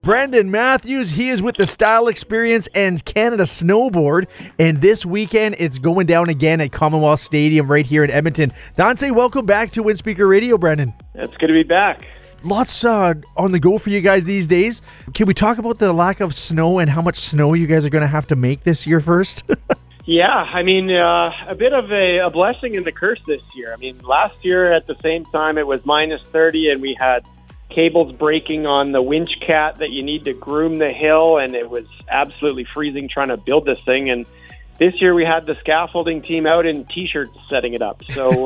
Brendan Matthews, he is with the Style Experience and Canada Snowboard, and this weekend it's going down again at Commonwealth Stadium right here in Edmonton. Dante, welcome back to Windspeaker Radio, Brendan. It's good to be back. Lots on the go for you guys these days. Can we talk about the lack of snow and how much snow you guys are going to have to make this year first? Yeah, I mean, a bit of a blessing and a curse this year. I mean, last year at the same time it was minus 30 and we had cables breaking on the winch cat that you need to groom the hill, and it was absolutely freezing trying to build this thing. And this year we had the scaffolding team out in T-shirts setting it up. So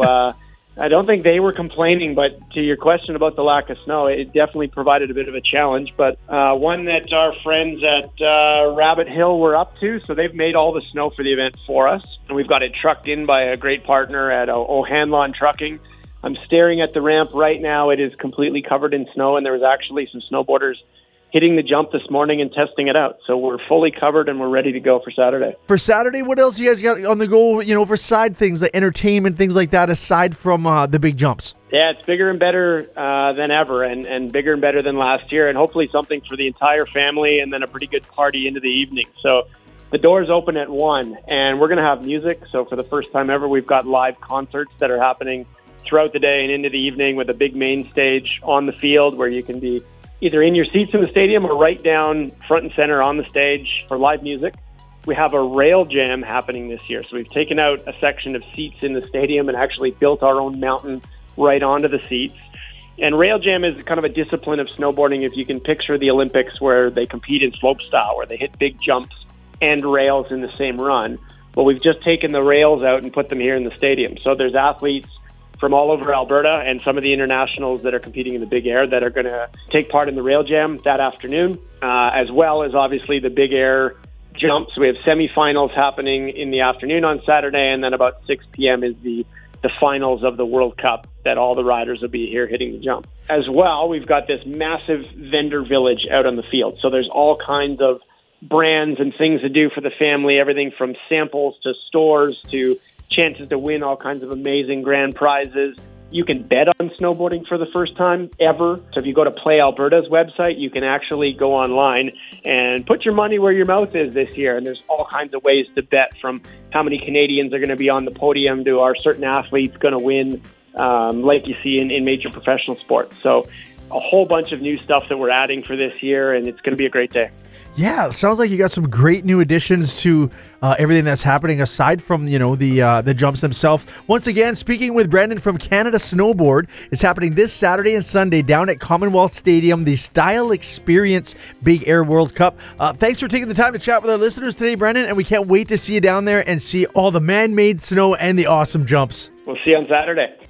I don't think they were complaining, but to your question about the lack of snow, it definitely provided a bit of a challenge, but one that our friends at Rabbit Hill were up to. So they've made all the snow for the event for us, and we've got it trucked in by a great partner at O'Hanlon Trucking. I'm staring at the ramp right now. It is completely covered in snow, and there was actually some snowboarders hitting the jump this morning and testing it out. So we're fully covered and we're ready to go for Saturday. For Saturday, what else you guys got on the go, for side things like entertainment, things like that, aside from the big jumps? Yeah, it's bigger and better than ever, and bigger and better than last year, and hopefully something for the entire family, and then a pretty good party into the evening. So the doors open at 1, and we're going to have music. So for the first time ever, we've got live concerts that are happening throughout the day and into the evening with a big main stage on the field where you can be either in your seats in the stadium or right down front and center on the stage for live music. We have a rail jam happening this year. So we've taken out a section of seats in the stadium and actually built our own mountain right onto the seats. And rail jam is kind of a discipline of snowboarding, if you can picture the Olympics where they compete in slopestyle, where they hit big jumps and rails in the same run. Well, we've just taken the rails out and put them here in the stadium. So there's athletes from all over Alberta and some of the internationals that are competing in the big air that are going to take part in the rail jam that afternoon, as well as obviously the big air jumps. We have semifinals happening in the afternoon on Saturday, and then about 6 p.m. is the finals of the World Cup that all the riders will be here hitting the jump. As well, we've got this massive vendor village out on the field. So there's all kinds of brands and things to do for the family, everything from samples to stores to chances to win all kinds of amazing grand prizes. You can bet on snowboarding for the first time ever. So if you go to Play Alberta's website, you can actually go online and put your money where your mouth is this year. And there's all kinds of ways to bet, from how many Canadians are going to be on the podium to are certain athletes going to win, like you see in major professional sports. So a whole bunch of new stuff that we're adding for this year, and it's going to be a great day. Yeah, it sounds like you got some great new additions to everything that's happening aside from, the jumps themselves. Once again, speaking with Brendan from Canada Snowboard, it's happening this Saturday and Sunday down at Commonwealth Stadium, the Style Experience Big Air World Cup. Thanks for taking the time to chat with our listeners today, Brendan, and we can't wait to see you down there and see all the man-made snow and the awesome jumps. We'll see you on Saturday.